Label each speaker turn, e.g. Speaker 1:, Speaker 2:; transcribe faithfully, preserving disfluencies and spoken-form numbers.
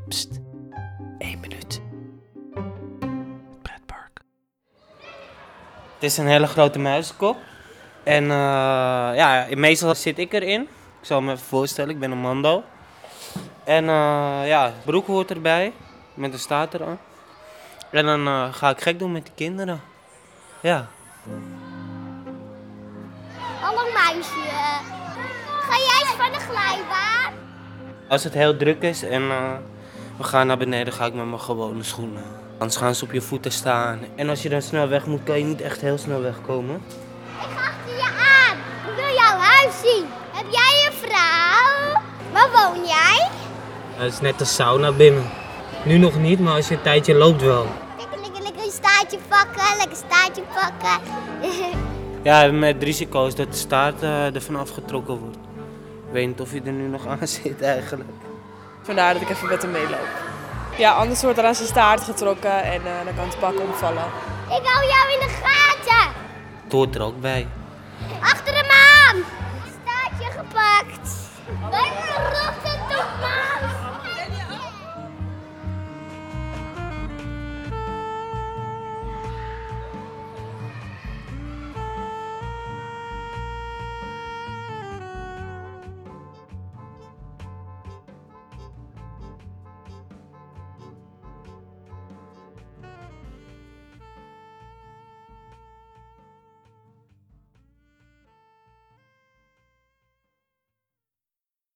Speaker 1: Pst, één minuut. Het pretpark. Het is een hele grote muizenkop. En uh, ja, meestal zit ik erin. Ik zal me even voorstellen, ik ben een mando. En uh, ja, broek hoort erbij, met een staart eraan. En dan uh, ga ik gek doen met die kinderen. Ja.
Speaker 2: Hallo meisje, ga jij eens van de glijbaan?
Speaker 1: Als het heel druk is en uh, we gaan naar beneden, ga ik met mijn gewone schoenen. Anders gaan ze op je voeten staan. En als je dan snel weg moet, kan je niet echt heel snel wegkomen.
Speaker 2: Ik ga achter je aan. Ik wil jouw huis zien. Heb jij een vrouw? Waar woon jij?
Speaker 1: Het is net een sauna binnen. Nu nog niet, maar als je een tijdje loopt wel.
Speaker 2: Lekker, lekker, lekker een staartje pakken. Lekker staartje pakken.
Speaker 1: Ja, met het risico is dat de staart uh, er vanaf getrokken wordt. Ik weet niet of je er nu nog aan zit eigenlijk.
Speaker 3: Vandaar dat ik even met hem meeloop. Ja, anders wordt er aan zijn staart getrokken en uh, dan kan het pak omvallen.
Speaker 2: Ik hou jou in de gaten.
Speaker 1: Het hoort er ook bij.
Speaker 2: Achter hem aan.